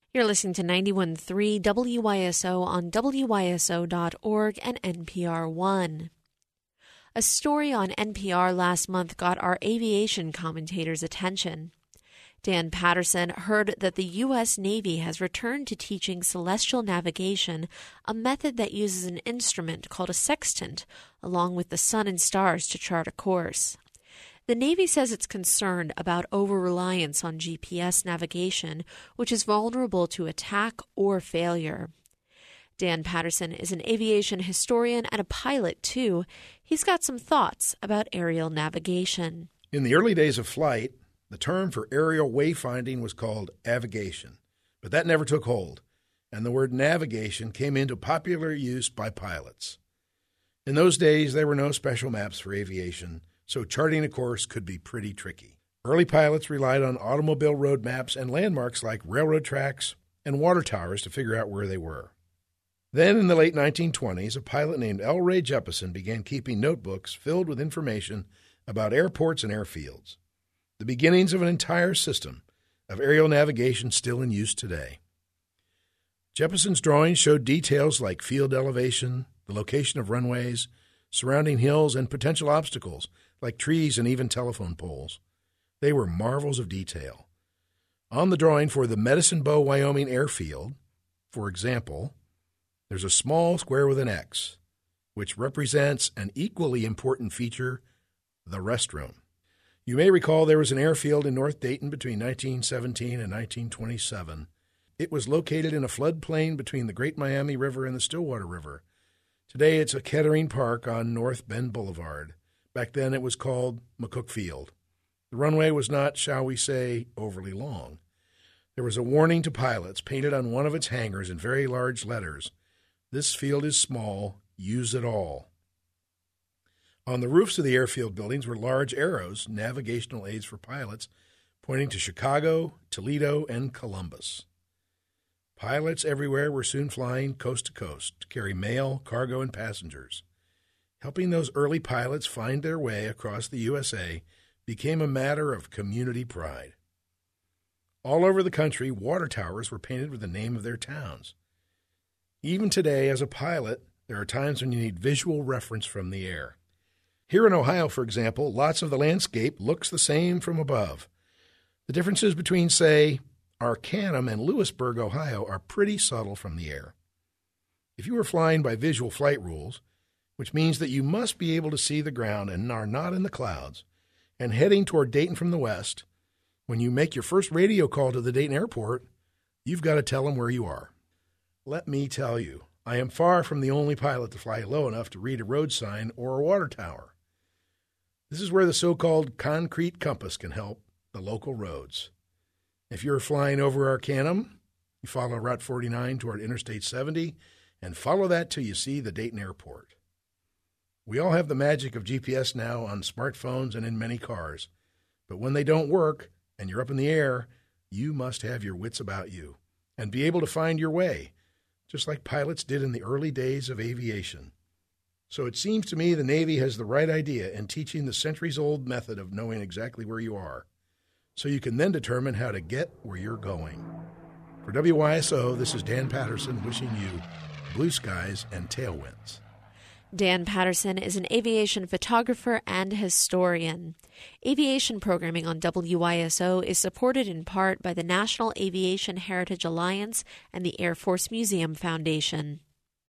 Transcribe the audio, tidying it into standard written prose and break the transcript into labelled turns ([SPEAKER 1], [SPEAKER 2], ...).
[SPEAKER 1] You're listening to 91.3 WYSO on WYSO.org and NPR One. A story on NPR last month got our aviation commentators' attention. Dan Patterson heard that the U.S. Navy has returned to teaching celestial navigation, a method that uses an instrument called a sextant, along with the sun and stars to chart a course. The Navy says it's concerned about over-reliance on GPS navigation, which is vulnerable to attack or failure. Dan Patterson is an aviation historian and a pilot, too. He's got some thoughts about aerial navigation.
[SPEAKER 2] In the early days of flight, the term for aerial wayfinding was called avigation, but that never took hold, and the word navigation came into popular use by pilots. In those days, there were no special maps for aviation, so charting a course could be pretty tricky. Early pilots relied on automobile road maps and landmarks like railroad tracks and water towers to figure out where they were. Then, in the late 1920s, a pilot named L. Ray Jeppeson began keeping notebooks filled with information about airports and airfields, the beginnings of an entire system of aerial navigation still in use today. Jeppeson's drawings showed details like field elevation, the location of runways, surrounding hills, and potential obstacles like trees and even telephone poles. They were marvels of detail. On the drawing for the Medicine Bow, Wyoming airfield, for example, there's a small square with an X, which represents an equally important feature, the restroom. You may recall there was an airfield in North Dayton between 1917 and 1927. It was located in a floodplain between the Great Miami River and the Stillwater River. Today it's a Kettering Park on North Bend Boulevard. Back then it was called McCook Field. The runway was not, shall we say, overly long. There was a warning to pilots painted on one of its hangars in very large letters. This field is small, use it all. On the roofs of the airfield buildings were large arrows, navigational aids for pilots, pointing to Chicago, Toledo, and Columbus. Pilots everywhere were soon flying coast to coast to carry mail, cargo, and passengers. Helping those early pilots find their way across the USA became a matter of community pride. All over the country, water towers were painted with the name of their towns. Even today, as a pilot, there are times when you need visual reference from the air. Here in Ohio, for example, lots of the landscape looks the same from above. The differences between, say, Arcanum and Lewisburg, Ohio, are pretty subtle from the air. If you are flying by visual flight rules, which means that you must be able to see the ground and are not in the clouds, and heading toward Dayton from the west, when you make your first radio call to the Dayton airport, you've got to tell them where you are. Let me tell you, I am far from the only pilot to fly low enough to read a road sign or a water tower. This is where the so-called concrete compass can help the local roads. If you're flying over Arcanum, you follow Route 49 toward Interstate 70 and follow that till you see the Dayton airport. We all have the magic of GPS now on smartphones and in many cars, but when they don't work and you're up in the air, you must have your wits about you and be able to find your way, just like pilots did in the early days of aviation. So it seems to me the Navy has the right idea in teaching the centuries-old method of knowing exactly where you are, so you can then determine how to get where you're going. For WYSO, this is Dan Patterson wishing you blue skies and tailwinds.
[SPEAKER 1] Dan Patterson is an aviation photographer and historian. Aviation programming on WYSO is supported in part by the National Aviation Heritage Alliance and the Air Force Museum Foundation.